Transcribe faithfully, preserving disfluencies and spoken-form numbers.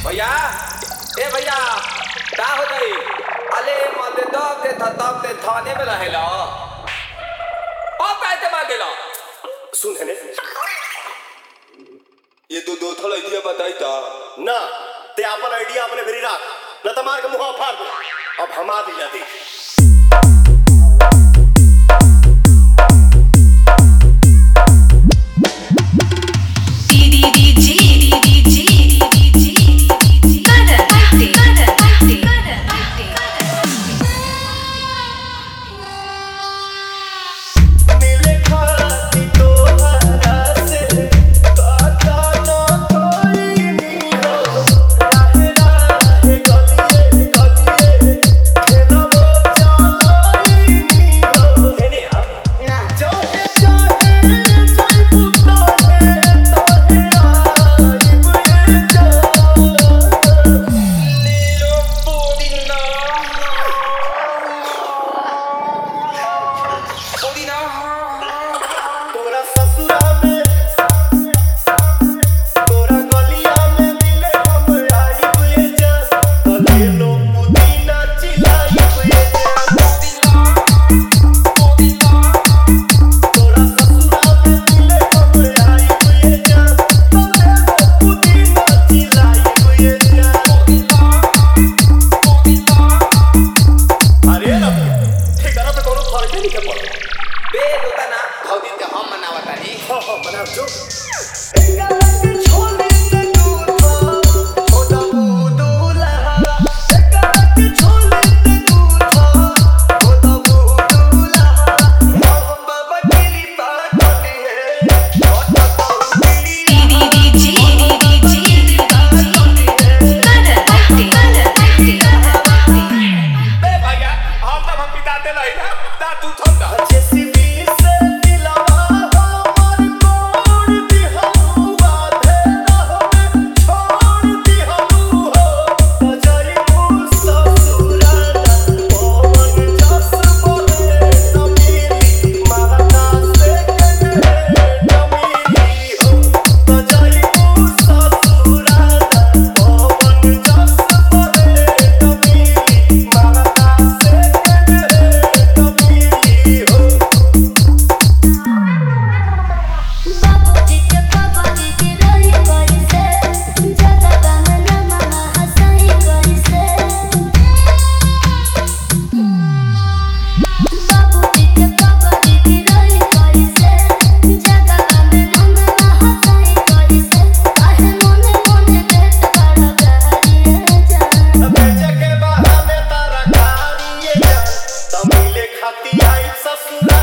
भैया ए भैया का हो गई अले मत दब दे था तब दे थाने में रहेला अब कैसे मार देला सुन है ने ये दो दो थल आइडिया बताई ता ना ते अपन आइडिया अपने भेरी रख न त मार के मुंह फाड़ दे अब हम आ दिला दे ससुर